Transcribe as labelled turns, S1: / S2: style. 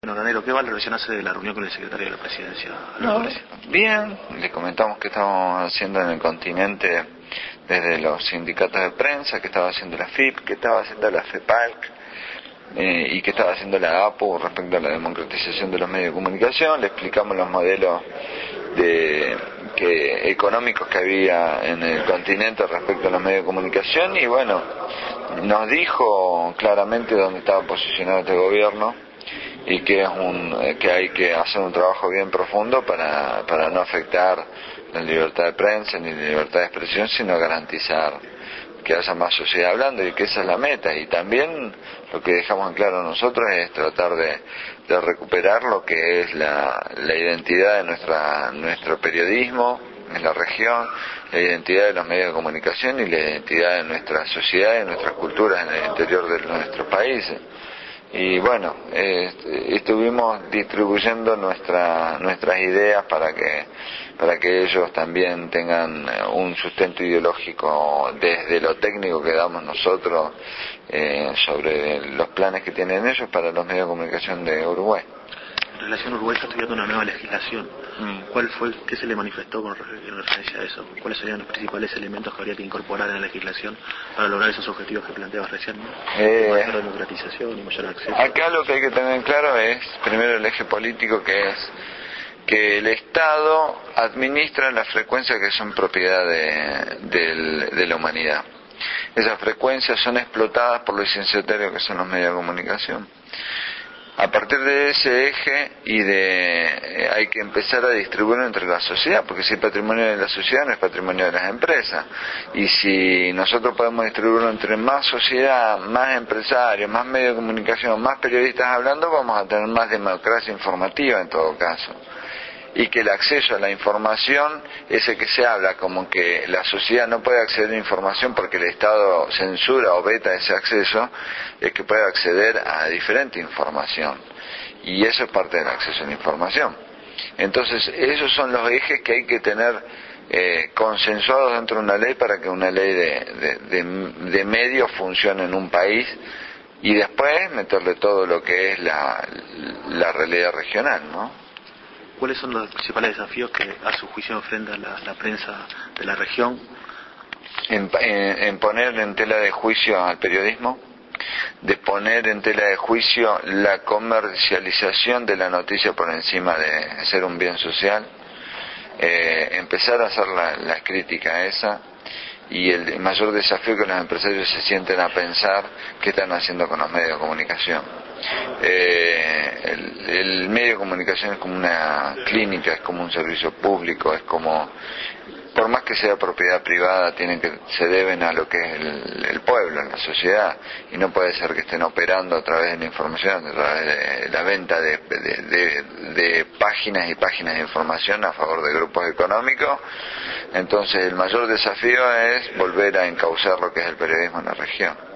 S1: Bueno, Granero, ¿qué valoración hace de la reunión con el secretario de la Presidencia?
S2: No, bien, le comentamos qué estábamos haciendo en el continente desde los sindicatos de prensa, qué estaba haciendo la FIP, qué estaba haciendo la FEPALC y qué estaba haciendo la APU respecto a la democratización de los medios de comunicación. Le explicamos los modelos económicos que había en el continente respecto a los medios de comunicación y bueno, nos dijo claramente dónde estaba posicionado este gobierno y que que hay que hacer un trabajo bien profundo para no afectar la libertad de prensa ni la libertad de expresión, sino garantizar que haya más sociedad hablando y que esa es la meta. Y también lo que dejamos en claro nosotros es tratar de recuperar lo que es la identidad de nuestro periodismo en la región, la identidad de los medios de comunicación y la identidad de nuestra sociedad y de nuestras culturas en el interior de nuestros países. Y bueno, estuvimos distribuyendo nuestras ideas para que ellos también tengan un sustento ideológico desde lo técnico que damos nosotros sobre los planes que tienen ellos para los medios de comunicación de Uruguay.
S1: En relación a Uruguay está estudiando una nueva legislación. ¿Qué se le manifestó en referencia a eso? ¿Cuáles serían los principales elementos que habría que incorporar en la legislación para lograr esos objetivos que planteabas recién, ¿no? Mayor democratización y mayor acceso.
S2: Acá lo que hay que tener claro es, primero, el eje político, que es que el Estado administra las frecuencias que son propiedad de la humanidad. Esas frecuencias son explotadas por los licenciatarios que son los medios de comunicación. A partir de ese eje hay que empezar a distribuirlo entre la sociedad, porque si es patrimonio de la sociedad no es patrimonio de las empresas. Y si nosotros podemos distribuirlo entre más sociedad, más empresarios, más medios de comunicación, más periodistas hablando, vamos a tener más democracia informativa en todo caso. Y que el acceso a la información, ese que se habla como que la sociedad no puede acceder a información porque el Estado censura o veta ese acceso, es que puede acceder a diferente información. Y eso es parte del acceso a la información. Entonces, esos son los ejes que hay que tener consensuados dentro de una ley para que una ley de medios funcione en un país y después meterle todo lo que es la realidad regional, ¿no?
S1: ¿Cuáles son los principales desafíos que a su juicio enfrenta la prensa de la región?
S2: En poner en tela de juicio al periodismo, de poner en tela de juicio la comercialización de la noticia por encima de ser un bien social, empezar a hacer la crítica a esa, y el mayor desafío que los empresarios se sienten a pensar qué están haciendo con los medios de comunicación. El medio de comunicación es como una clínica, es como un servicio público, es como, por más que sea propiedad privada, se deben a lo que es el pueblo, la sociedad, y no puede ser que estén operando a través de la información, a través de la venta de páginas y páginas de información a favor de grupos económicos. Entonces el mayor desafío es volver a encauzar lo que es el periodismo en la región.